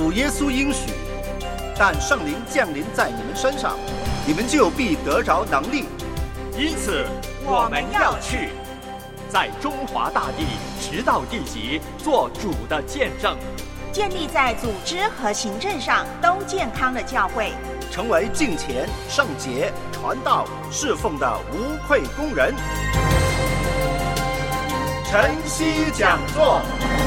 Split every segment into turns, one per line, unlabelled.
主耶稣应许，但圣灵降临在你们身上，你们就必得着能力。
因此我们要去，在中华大地直到地极做主的见证，
建立在组织和行政上都健康的教会，
成为敬虔、圣洁、传道、侍奉的无愧工人。晨曦讲座。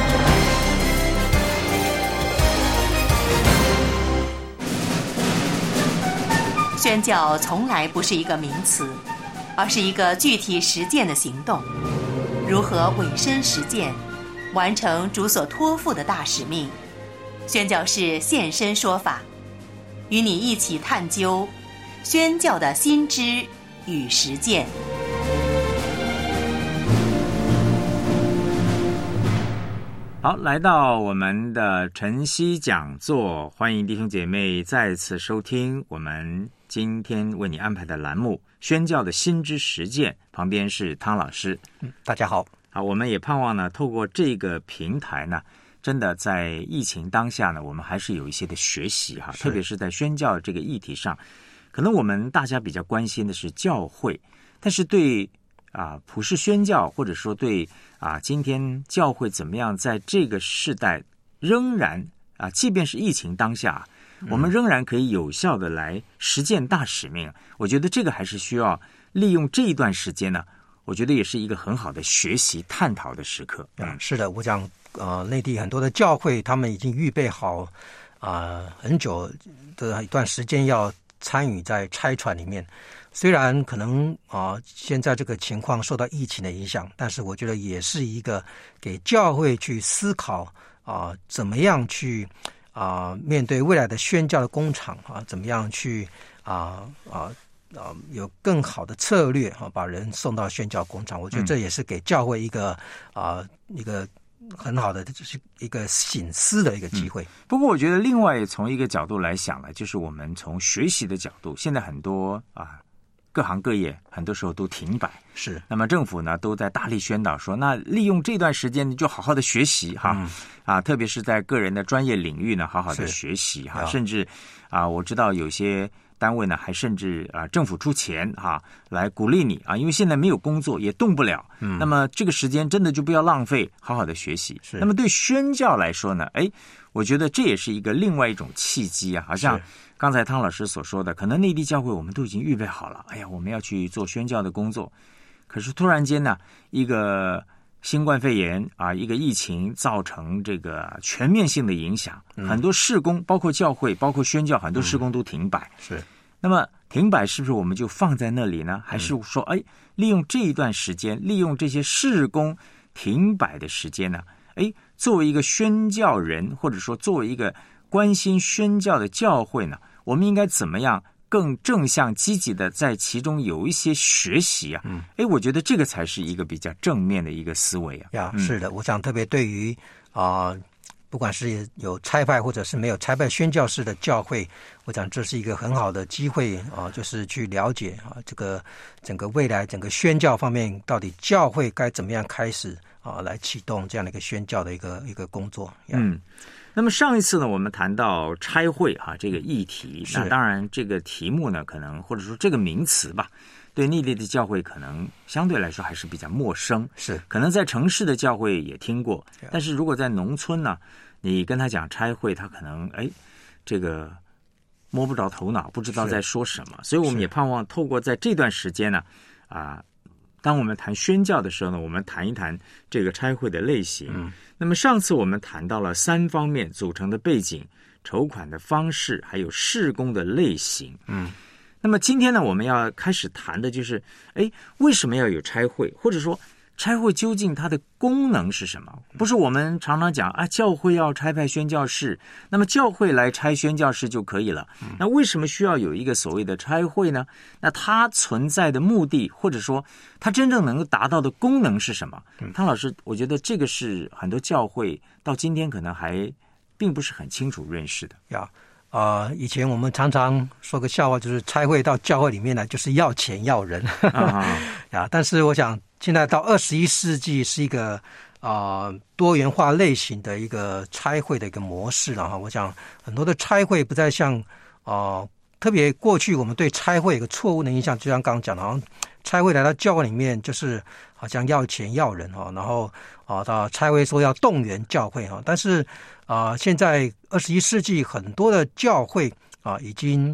宣教从来不是一个名词，而是一个具体实践的行动。如何委身实践，完成主所托付的大使命？宣教士现身说法，与你一起探究宣教的新知与实践。
好，来到我们的晨曦讲座，欢迎弟兄姐妹再次收听我们今天为你安排的栏目宣教的新知实践，旁边是汤老师。
大家好。
好，我们也盼望呢，透过这个平台呢，真的在疫情当下呢，我们还是有一些的学习哈，特别是在宣教这个议题上，可能我们大家比较关心的是教会，但是对普世宣教，或者说对今天教会怎么样在这个世代仍然即便是疫情当下，我们仍然可以有效的来实践大使命。我觉得这个还是需要利用这一段时间呢，我觉得也是一个很好的学习探讨的时刻。
是的，我讲内地很多的教会他们已经预备好很久的一段时间要参与在差传里面。虽然可能现在这个情况受到疫情的影响，但是我觉得也是一个给教会去思考怎么样去面对未来的宣教的工厂怎么样去有更好的策略把人送到宣教工厂。我觉得这也是给教会一个很好的就是一个省思的一个机会。
不过我觉得另外从一个角度来想呢，就是我们从学习的角度，现在很多各行各业很多时候都停摆，
是。
那么政府呢都在大力宣导说，那利用这段时间就好好的学习特别是在个人的专业领域呢好好的学习甚至我知道有些单位呢还甚至政府出钱来鼓励你因为现在没有工作也动不了，那么这个时间真的就不要浪费，好好的学习。那么对宣教来说呢，我觉得这也是一个另外一种契机好像刚才汤老师所说的，可能内地教会我们都已经预备好了，我们要去做宣教的工作，可是突然间呢，一个新冠肺炎一个疫情造成这个全面性的影响，很多事工包括教会包括宣教很多事工都停摆。
是。
那么停摆是不是我们就放在那里呢？还是说利用这一段时间，利用这些事工停摆的时间呢，作为一个宣教人，或者说作为一个关心宣教的教会呢，我们应该怎么样更正向积极的在其中有一些学习我觉得这个才是一个比较正面的一个思维
是的，我想特别对于不管是有差派或者是没有差派宣教士的教会，我想这是一个很好的机会就是去了解这个整个未来整个宣教方面到底教会该怎么样开始来启动这样的一个宣教的一个工作。
那么上一次呢，我们谈到差会这个议题，那当然这个题目呢，可能或者说这个名词吧，对内地的教会可能相对来说还是比较陌生，可能在城市的教会也听过，但是如果在农村呢，你跟他讲差会，他可能这个摸不着头脑，不知道在说什么，所以我们也盼望透过在这段时间呢当我们谈宣教的时候呢，我们谈一谈这个差会的类型。那么上次我们谈到了3方面组成的背景、筹款的方式，还有事工的类型。那么今天呢，我们要开始谈的就是为什么要有差会，或者说差会究竟它的功能是什么？不是我们常常讲教会要差派宣教士，那么教会来差宣教士就可以了。那为什么需要有一个所谓的差会呢？那它存在的目的，或者说它真正能够达到的功能是什么？汤老师，我觉得这个是很多教会到今天可能还并不是很清楚认识的。
以前我们常常说个笑话，就是差会到教会里面来就是要钱要人但是我想现在到21世纪是一个多元化类型的一个差会的一个模式了哈。我想很多的差会不再像特别过去我们对差会有个错误的印象，就像刚刚讲的，好像差会来到教会里面就是好像要钱要人哈，然后到差会说要动员教会哈，但是现在21世纪很多的教会已经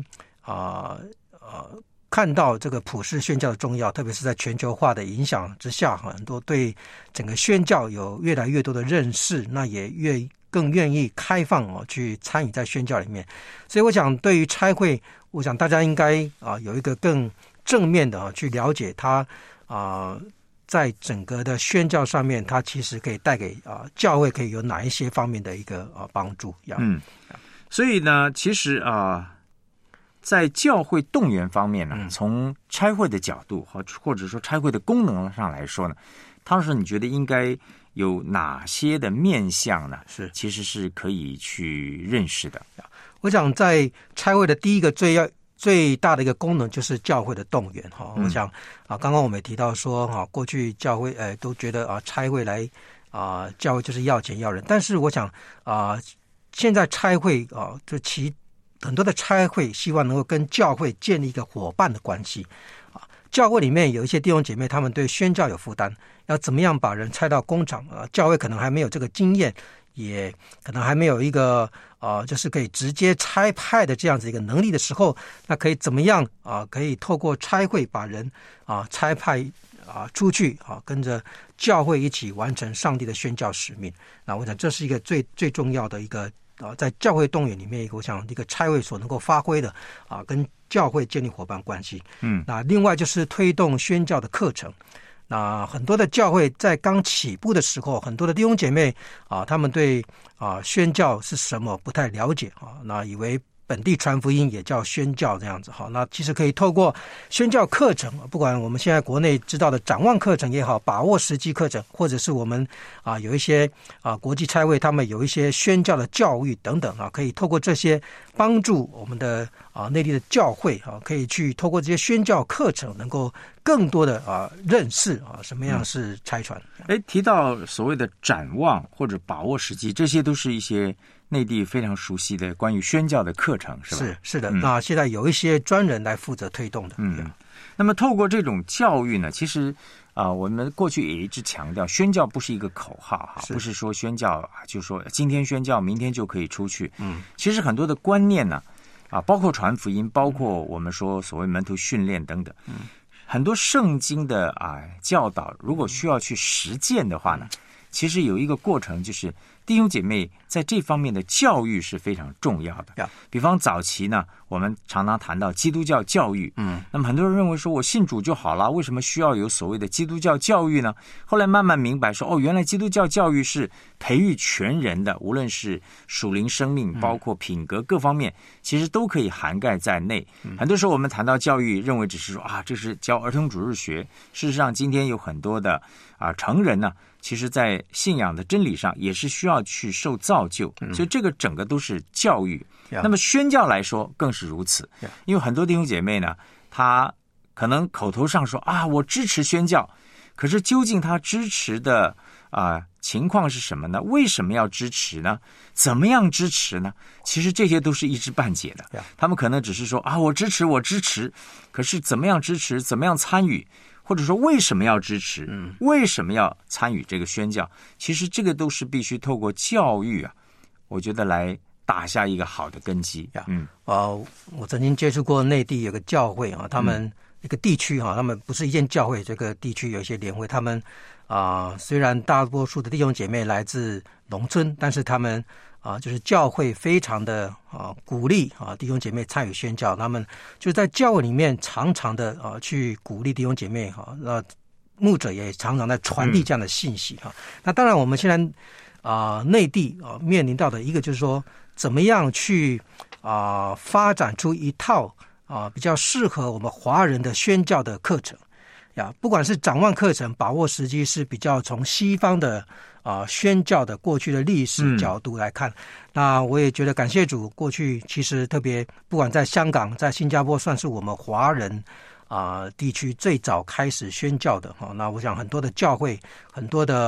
看到这个普世宣教的重要，特别是在全球化的影响之下，很多对整个宣教有越来越多的认识，那也更愿意开放去参与在宣教里面。所以我想对于差会，我想大家应该有一个更正面的去了解它在整个的宣教上面，它其实可以带给教会可以有哪一些方面的一个帮助。
所以呢，其实在教会动员方面呢，从差会的角度或者说差会的功能上来说呢，汤老师你觉得应该有哪些的面向呢？其实是可以去认识的。
我想在差会的第一个最大的一个功能就是教会的动员哈。我想刚刚我们也提到说过去教会都觉得差会来教会就是要钱要人，但是我想现在差会就很多的差会希望能够跟教会建立一个伙伴的关系教会里面有一些弟兄姐妹，他们对宣教有负担，要怎么样把人差到工厂教会可能还没有这个经验，也可能还没有一个就是可以直接差派的这样子一个能力的时候，那可以怎么样可以透过差会把人差派出去跟着教会一起完成上帝的宣教使命。那我想这是一个最重要的一个在教会动员里面，我想一个差会所能够发挥的跟教会建立伙伴关系。那另外就是推动宣教的课程。那很多的教会在刚起步的时候，很多的弟兄姐妹他们对宣教是什么不太了解那以为本地传福音也叫宣教这样子那其实可以透过宣教课程，不管我们现在国内知道的展望课程也好，把握时机课程，或者是我们有一些国际差会他们有一些宣教的教育等等可以透过这些帮助我们的内地的教会可以去透过这些宣教课程能够更多的认识什么样是差传。
提到所谓的展望或者把握时机，这些都是一些内地非常熟悉的关于宣教的课程，是吧？是的。那
现在有一些专人来负责推动的。
那么透过这种教育呢，其实我们过去也一直强调，宣教不是一个口号不是说宣教就说今天宣教明天就可以出去。其实很多的观念呢包括传福音，包括我们说所谓门徒训练等等，很多圣经的教导，如果需要去实践的话呢，其实有一个过程，就是弟兄姐妹在这方面的教育是非常重要的。比方早期呢，我们常常谈到基督教教育，那么很多人认为说我信主就好了，为什么需要有所谓的基督教教育呢？后来慢慢明白说，原来基督教教育是培育全人的，无论是属灵生命，包括品格各方面，其实都可以涵盖在内。很多时候我们谈到教育，认为只是说这是教儿童主日学，事实上今天有很多的成人呢，其实在信仰的真理上也是需要去受造就，所以这个整个都是教育。那么宣教来说更是如此，因为很多弟兄姐妹呢，他可能口头上说我支持宣教，可是究竟他支持的情况是什么呢？为什么要支持呢？怎么样支持呢？其实这些都是一知半解的。他们可能只是说我支持，可是怎么样支持，怎么样参与，或者说为什么要支持，为什么要参与这个宣教，其实这个都是必须透过教育我觉得来打下一个好的根基。
我曾经接触过内地有个教会他们一个地区他们不是一间教会，这个地区有一些联会，他们虽然大多数的弟兄姐妹来自农村，但是他们就是教会非常的鼓励弟兄姐妹参与宣教，他们就在教会里面常常的去鼓励弟兄姐妹那牧者也常常在传递这样的信息那当然我们现在内地面临到的一个就是说怎么样去发展出一套比较适合我们华人的宣教的课程不管是展望课程，把握时机是比较从西方的宣教的过去的历史角度来看，那我也觉得感谢主，过去其实特别不管在香港在新加坡算是我们华人地区最早开始宣教的那我想很多的教会，很多的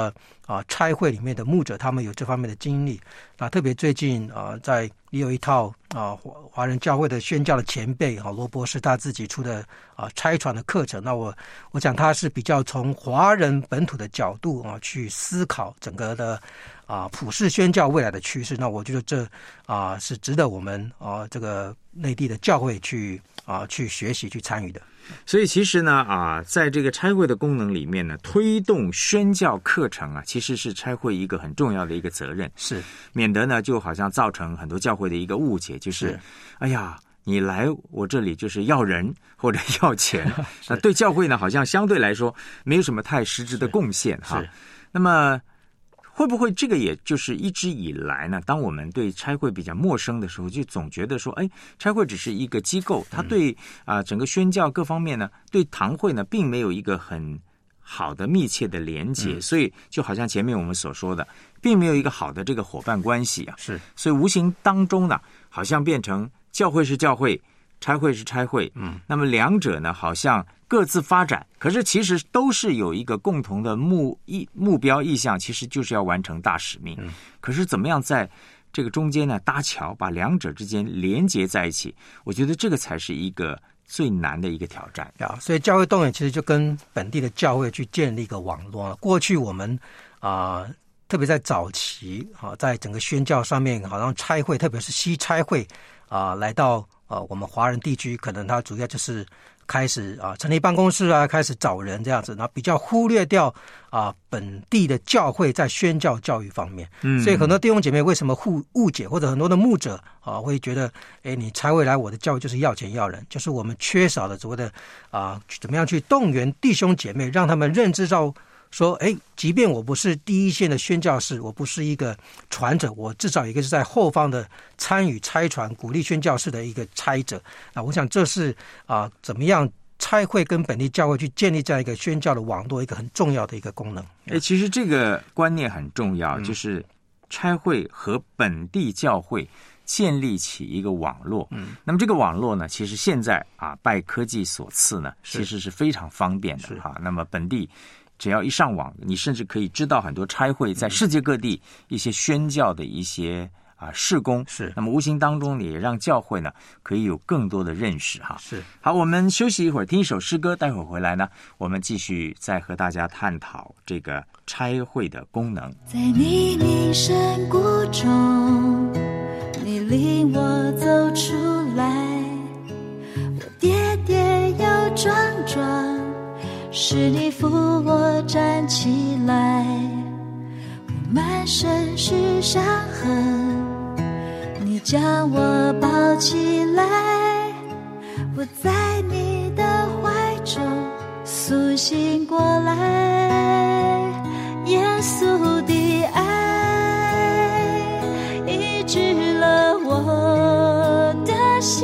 差会里面的牧者，他们有这方面的经历。特别最近也有一套华人教会的宣教的前辈罗博士他自己出的差传的课程。那我讲他是比较从华人本土的角度去思考整个的普世宣教未来的趋势。那我觉得这是值得我们这个内地的教会去学习去参与的。
所以其实呢在这个差会的功能里面呢，推动宣教课程其实是差会一个很重要的一个责任，
是
免得呢就好像造成很多教会的一个误解，就是哎呀你来我这里就是要人或者要钱，那对教会呢好像相对来说没有什么太实质的贡献哈。那么会不会这个也就是一直以来呢，当我们对差会比较陌生的时候，就总觉得说差会只是一个机构，它对整个宣教各方面呢，对堂会呢并没有一个很好的密切的连结，所以就好像前面我们所说的，并没有一个好的这个伙伴关系
是，
所以无形当中呢，好像变成教会是教会，差会是差会，那么两者呢好像各自发展，可是其实都是有一个共同的目标意向，其实就是要完成大使命。可是怎么样在这个中间呢搭桥，把两者之间连结在一起，我觉得这个才是一个最难的一个挑战。
所以教会动员其实就跟本地的教会去建立一个网络。过去我们特别在早期在整个宣教上面，好像差会特别是西差会来到我们华人地区，可能它主要就是开始成立办公室开始找人这样子，然后比较忽略掉本地的教会在宣教教育方面。所以很多弟兄姐妹为什么误解，或者很多的牧者会觉得你差会来我的教会就是要钱要人，就是我们缺少了所谓的怎么样去动员弟兄姐妹，让他们认知到说即便我不是第一线的宣教士，我不是一个传者，我至少一个是在后方的参与差传鼓励宣教士的一个差者。我想这是怎么样差会跟本地教会去建立这样一个宣教的网络一个很重要的一个功能。
其实这个观念很重要，就是差会和本地教会建立起一个网络。那么这个网络呢，其实现在拜科技所赐呢，其实是非常方便的那么本地只要一上网，你甚至可以知道很多差会在世界各地一些宣教的一些事工。
是，
那么无形当中也让教会呢可以有更多的认识
是。
好，我们休息一会儿，听一首诗歌，待会儿回来呢，我们继续再和大家探讨这个差会的功能。
在泥泞山谷中，你领我走出来，我跌跌又撞撞，是你扶我站起来，我满身是伤痕，你将我抱起来，我在你的怀中苏醒过来，耶稣的爱医治了我的心，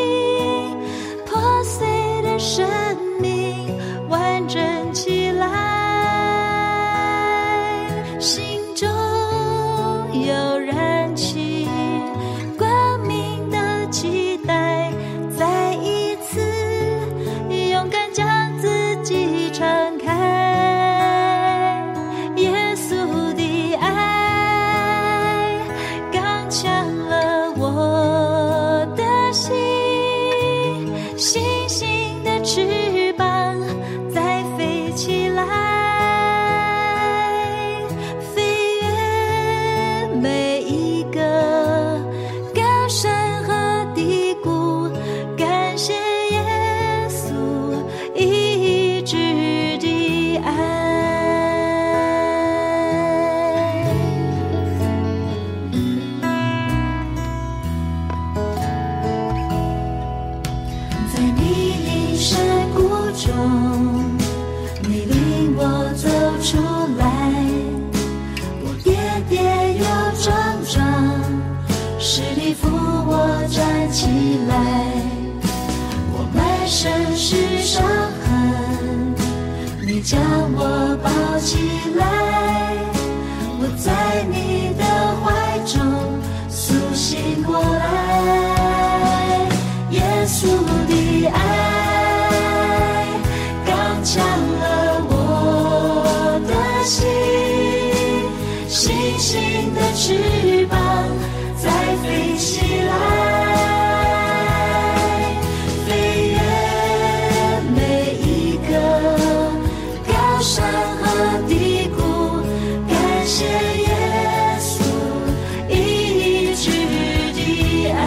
破碎的生命完整起来，心中有燃起光明的期待，再一次勇敢将自己敞开，耶稣的爱刚强了我的心，星星的翅膀再飞起来，飞越每一个高山和低谷，感谢耶稣医治的爱。在泥泞山谷中，你领我走出来，我跌跌又撞撞，是你扶我站起来，我满身是伤痕，你将我抱起来，我在你的怀中苏醒过来，耶稣的爱刚强了我的心， 灵的翅膀再飞起来，飞越每一个高山和低谷，感谢耶稣一直的爱。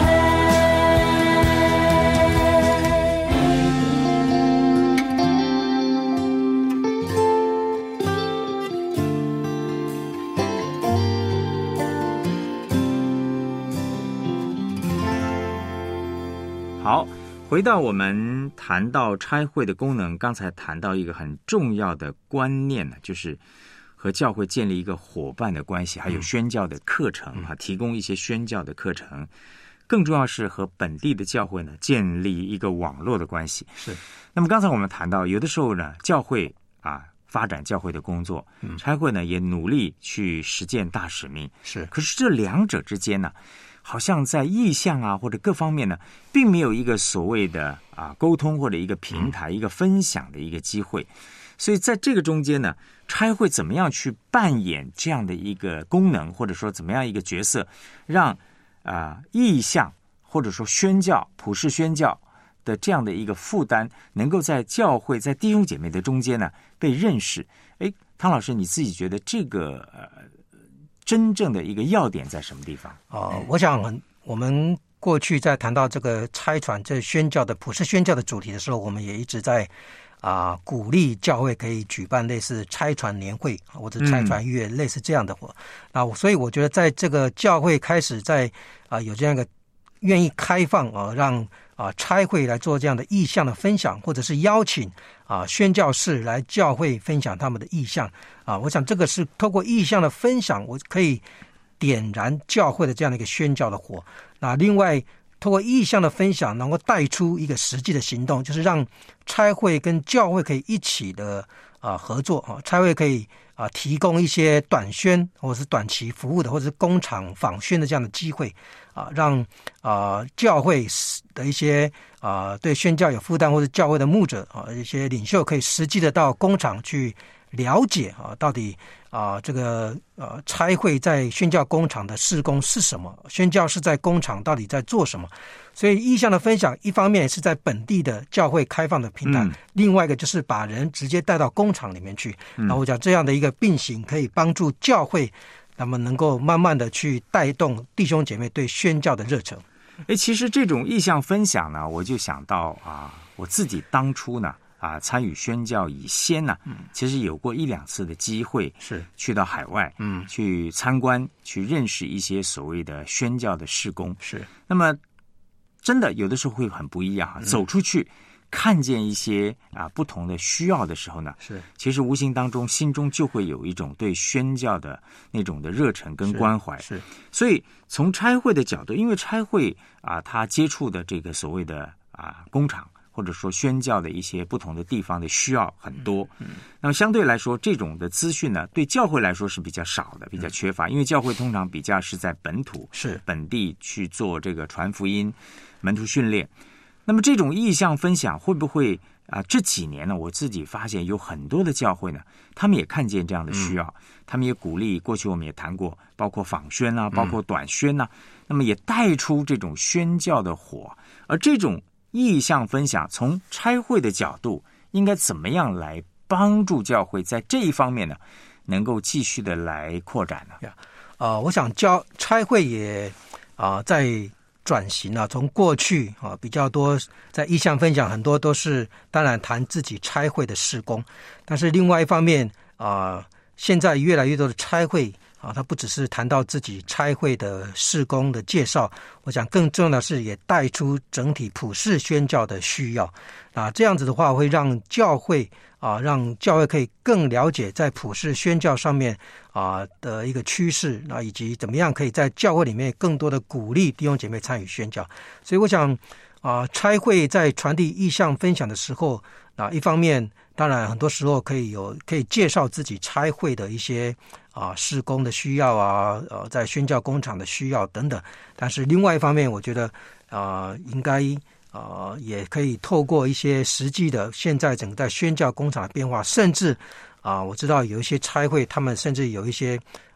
好，回到我们谈到差会的功能，刚才谈到一个很重要的观念呢，就是和教会建立一个伙伴的关系，还有宣教的课程提供一些宣教的课程。更重要是和本地的教会呢建立一个网络的关系。
是。
那么刚才我们谈到，有的时候呢，教会发展教会的工作，差会呢也努力去实践大使命。
是。可
是这两者之间呢，好像在意向或者各方面呢，并没有一个所谓的沟通或者一个平台、一个分享的一个机会。所以在这个中间呢，差会怎么样去扮演这样的一个功能，或者说怎么样一个角色，让意向或者说宣教、普世宣教的这样的一个负担，能够在教会、在弟兄姐妹的中间呢被认识。汤老师，你自己觉得这个真正的一个要点在什么地方？
我想我们过去在谈到这个差传、这宣教的普世宣教的主题的时候，我们也一直在鼓励教会可以举办类似差传年会或者差传月类似这样的活。所以我觉得在这个教会开始在有这样一个愿意开放让差会来做这样的意向的分享，或者是邀请宣教士来教会分享他们的意向我想这个是透过意向的分享，我可以点燃教会的这样的一个宣教的火。那另外透过意向的分享，能够带出一个实际的行动，就是让差会跟教会可以一起的合作差会可以提供一些短宣或者是短期服务的，或者是工厂访宣的这样的机会让教会的一些对宣教有负担或者教会的牧者一些领袖可以实际的到工厂去了解到底这个差会在宣教工厂的事工是什么，宣教士在工厂到底在做什么。所以意向的分享一方面是在本地的教会开放的平台，另外一个就是把人直接带到工厂里面去。然后我讲这样的一个并行可以帮助教会那么能够慢慢的去带动弟兄姐妹对宣教的热忱。
其实这种意向分享呢，我就想到我自己当初呢参与宣教以先呢，其实有过1-2次的机会，是去到海外，去参观，去认识一些所谓的宣教的事工。是，那么真的有的时候会很不一样走出去看见一些不同的需要的时候呢，是其实无形当中心中就会有一种对宣教的那种的热忱跟关怀。是，所以从差会的角度，因为差会他接触的这个所谓的工厂，或者说宣教的一些不同的地方的需要很多，那么相对来说这种的资讯呢，对教会来说是比较少的，比较缺乏，因为教会通常比较是在本土是本地去做这个传福音、门徒训练。那么这种意向分享会不会这几年呢，我自己发现有很多的教会呢，他们也看见这样的需要，他们也鼓励，过去我们也谈过，包括访宣包括短宣那么也带出这种宣教的火。而这种意向分享从差会的角度应该怎么样来帮助教会在这一方面呢，能够继续的来扩展呢？
我想差会也在转型从过去比较多在意向分享，很多都是当然谈自己差会的事工，但是另外一方面现在越来越多的差会他不只是谈到自己差会的事工的介绍，我想更重要的是也带出整体普世宣教的需要这样子的话会让教会可以更了解在普世宣教上面的一个趋势以及怎么样可以在教会里面更多的鼓励弟兄姐妹参与宣教。所以我想差会在传递意向分享的时候一方面当然很多时候可以介绍自己差会的一些事工的需要在宣教工厂的需要等等，但是另外一方面我觉得应该也可以透过一些实际的现在整个在宣教工厂的变化，甚至我知道有一些差会他们甚至有一些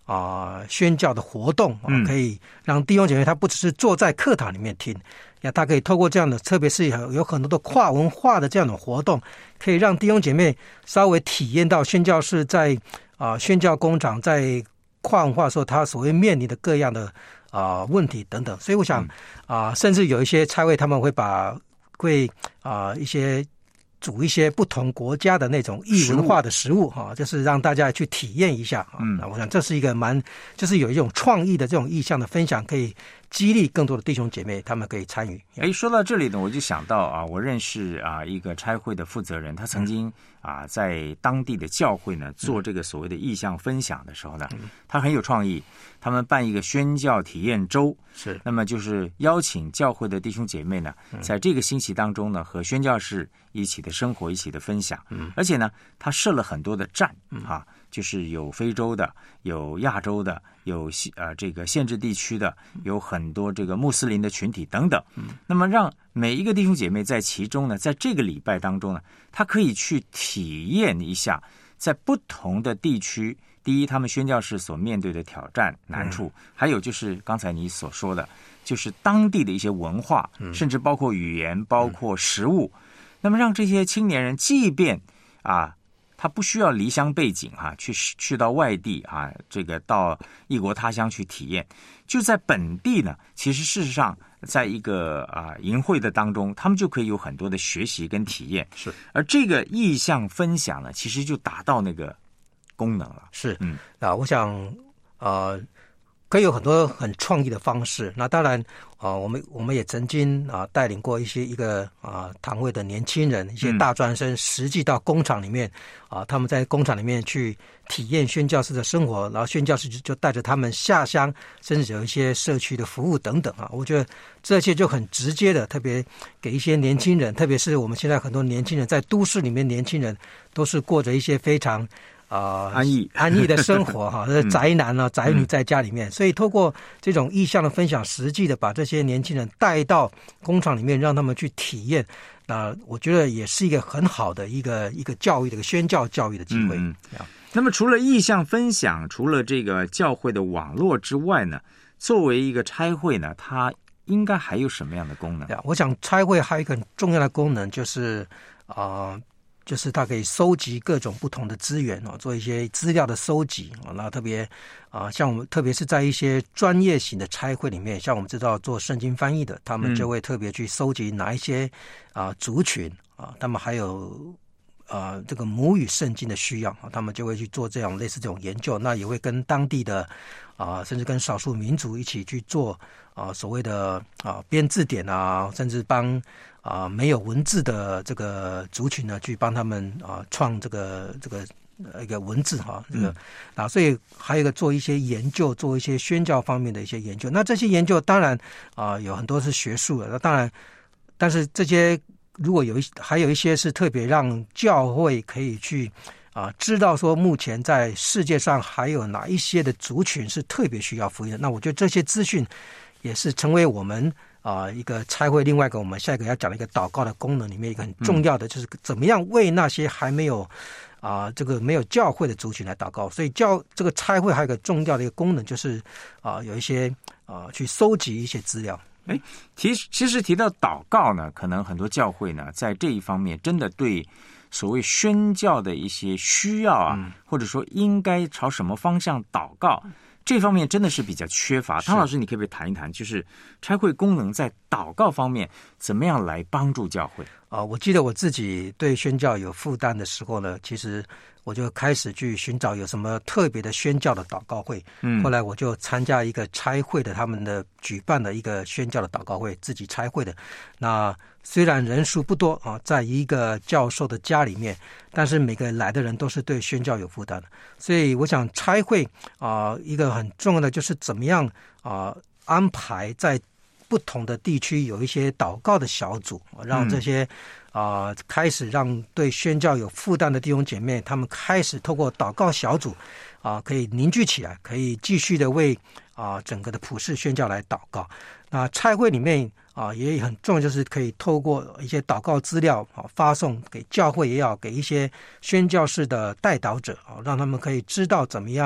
宣教的活动可以让弟兄姐妹他不只是坐在课堂里面听，他可以透过这样的，特别是有很多的跨文化的这样的活动，可以让弟兄姐妹稍微体验到宣教士在宣教工厂在跨文化的时候他所谓面临的各样的问题等等。所以我想甚至有一些差会他们会一些煮一些不同国家的那种异文化的食物就是让大家去体验一下那我想这是一个就是有一种创意的这种意向的分享，可以激励更多的弟兄姐妹他们可以参与。
说到这里呢，我就想到我认识一个差会的负责人，他曾经在当地的教会呢做这个所谓的意向分享的时候呢，他很有创意，他们办一个宣教体验周，
是那
么就是邀请教会的弟兄姐妹呢，在这个星期当中呢和宣教士一起的生活，一起的分享，而且呢他设了很多的站就是有非洲的，有亚洲的，有这个限制地区的，有很多这个穆斯林的群体等等。那么让每一个弟兄姐妹在其中呢，在这个礼拜当中呢，他可以去体验一下在不同的地区，第一他们宣教士所面对的挑战难处，还有就是刚才你所说的就是当地的一些文化，甚至包括语言，包括食物。那么让这些青年人即便他不需要离乡背井去到外地这个到异国他乡去体验，就在本地呢，其实事实上在一个营会的当中，他们就可以有很多的学习跟体验。
是，
而这个意向分享呢，其实就达到那个功能了。
是，我想可以有很多很创意的方式。那当然我们也曾经带领过一个堂会的年轻人，一些大专生，实际到工厂里面他们在工厂里面去体验宣教士的生活，然后宣教士就带着他们下乡，甚至有一些社区的服务等等我觉得这些就很直接的，特别给一些年轻人，特别是我们现在很多年轻人在都市里面，年轻人都是过着一些非常安逸的生活宅男宅女在家里面，所以透过这种意向的分享，实际的把这些年轻人带到工厂里面，让他们去体验，我觉得也是一个很好的一个教育的一个宣教教育的机会。
那么除了意向分享，除了这个教会的网络之外呢，作为一个差会呢，它应该还有什么样的功能？
我想差会还有一个很重要的功能，就是它可以收集各种不同的资源做一些资料的收集那特别像我们特别是在一些专业型的差会里面，像我们知道做圣经翻译的，他们就会特别去收集哪一些族群他们还有这个母语圣经的需要他们就会去做这样类似这种研究，那也会跟当地的甚至跟少数民族一起去做所谓的编字典甚至帮没有文字的这个族群呢，去帮他们创这个一个文字所以还有一个做一些研究，做一些宣教方面的一些研究。那这些研究当然有很多是学术的，那当然，但是这些如果还有一些是特别让教会可以去知道说目前在世界上还有哪一些的族群是特别需要福音的。那我觉得这些资讯也是成为我们一个差会另外一个我们下一个要讲的一个祷告的功能里面一个很重要的，就是怎么样为那些还没有这个没有教会的族群来祷告。所以这个差会还有一个重要的一个功能，就是有一些去收集一些资料。
其实提到祷告呢，可能很多教会呢在这一方面真的对所谓宣教的一些需要或者说应该朝什么方向祷告，这方面真的是比较缺乏。汤老师，你可不可以谈一谈，就是差会功能在祷告方面怎么样来帮助教会？
我记得我自己对宣教有负担的时候呢，其实我就开始去寻找有什么特别的宣教的祷告会。后来我就参加一个差会的他们的举办的一个宣教的祷告会，自己差会的。那虽然人数不多在一个教授的家里面，但是每个来的人都是对宣教有负担的。所以我想差会一个很重要的就是怎么样安排在不同的地区有一些祷告的小组，让这些开始让对宣教有负担的弟兄姐妹，他们开始透过祷告小组可以凝聚起来，可以继续的为整个的普世宣教来祷告。那差会里面也很重要，就是可以透过一些祷告资料发送给教会，也要给一些宣教士的代祷者让他们可以知道怎么样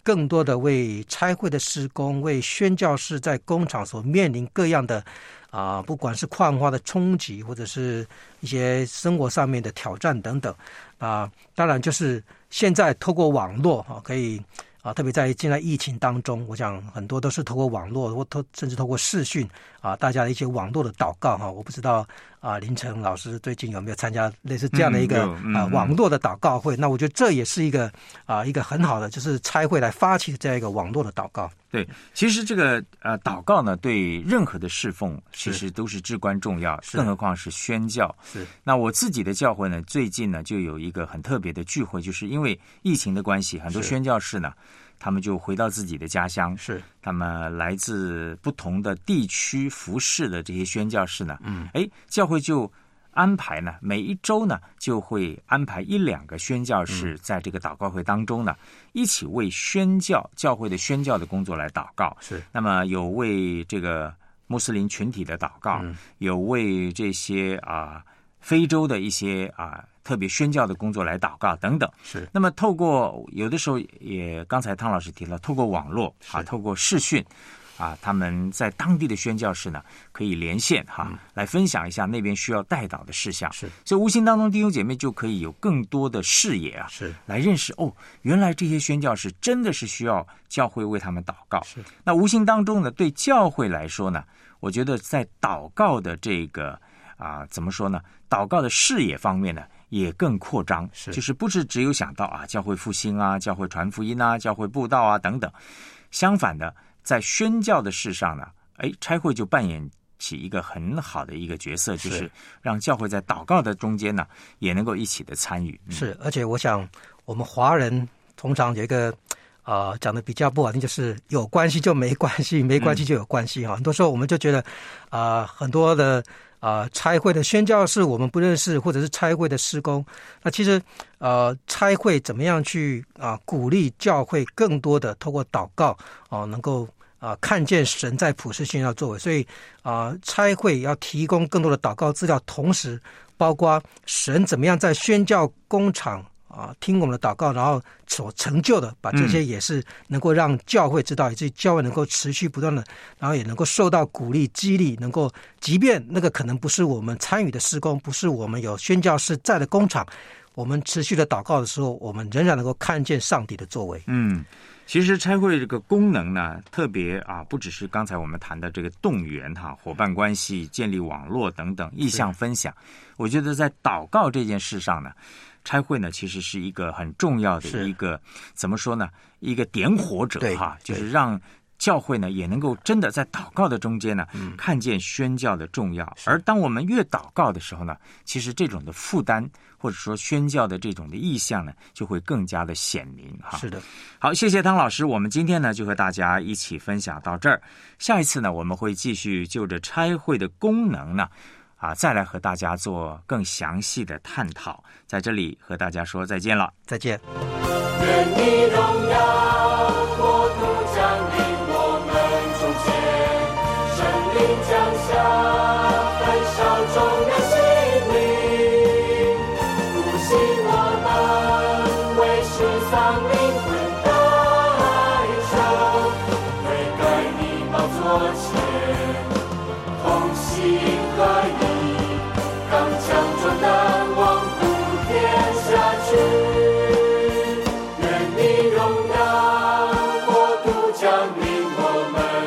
更多的为差会的施工，为宣教士在工厂所面临各样的不管是矿化的冲击，或者是一些生活上面的挑战等等当然就是现在透过网络可以特别在现在疫情当中，我想很多都是透过网络，甚至透过视讯大家的一些网络的祷告我不知道林成老师最近有没有参加类似这样的一个网络的祷告会？那我觉得这也是一个很好的，就是差会来发起的这样一个网络的祷告。
对，其实这个祷告呢，对任何的侍奉其实都是至关重要，更何况是宣教。
是。
那我自己的教会呢，最近呢就有一个很特别的聚会，就是因为疫情的关系，很多宣教士呢，他们就回到自己的家乡，
是
他们来自不同的地区服侍的这些宣教士呢，教会就安排呢，每一周呢就会安排1-2个宣教士在这个祷告会当中呢，一起为教会的宣教的工作来祷告。
是，
那么有为这个穆斯林群体的祷告，有为这些非洲的一些特别宣教的工作来祷告等等。
是。那
么透过有的时候也刚才汤老师提了，透过网络透过视讯他们在当地的宣教士呢可以连线来分享一下那边需要代祷的事项。
是。
所以无形当中弟兄姐妹就可以有更多的视野
是
来认识原来这些宣教士真的是需要教会为他们祷告。
是。
那无形当中呢，对教会来说呢，我觉得在祷告的这个怎么说呢？祷告的视野方面呢，也更扩张，就是不是只有想到教会复兴教会传福音教会布道等等。相反的，在宣教的事上呢，差会就扮演起一个很好的一个角色，就是让教会在祷告的中间呢，也能够一起的参与。
是，而且我想我们华人通常有一个讲的比较不好听，就是有关系就没关系，没关系就有关系很多时候我们就觉得很多的差会的宣教士我们不认识，或者是差会的施工，那其实差会怎么样去鼓励教会更多的透过祷告能够看见神在普世宣教作为，所以差会要提供更多的祷告资料，同时包括神怎么样在宣教工厂听我们的祷告，然后所成就的，把这些也是能够让教会知道，以至于教会能够持续不断的，然后也能够受到鼓励激励，能够即便那个可能不是我们参与的施工，不是我们有宣教士在的工厂，我们持续的祷告的时候，我们仍然能够看见上帝的作为。
其实差会这个功能呢，特别不只是刚才我们谈的这个动员伙伴关系、建立网络等等意向分享，我觉得在祷告这件事上呢，差会呢其实是一个很重要的一个怎么说呢，一个点火者就是让教会呢也能够真的在祷告的中间呢看见宣教的重要。而当我们越祷告的时候呢，其实这种的负担或者说宣教的这种的意向呢就会更加的显明
是的。
好，谢谢汤老师，我们今天呢就和大家一起分享到这儿。下一次呢我们会继续就着差会的功能呢再来和大家做更详细的探讨。在这里和大家说再见了。
再见。
愿你荣耀国度降临我们中间，圣灵降下焚烧众人心灵，复兴我们为世丧灵魂代求，悔改你宝座前，同心合一，刚强壮胆，往普天下去。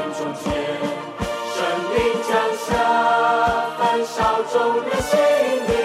众人心灵。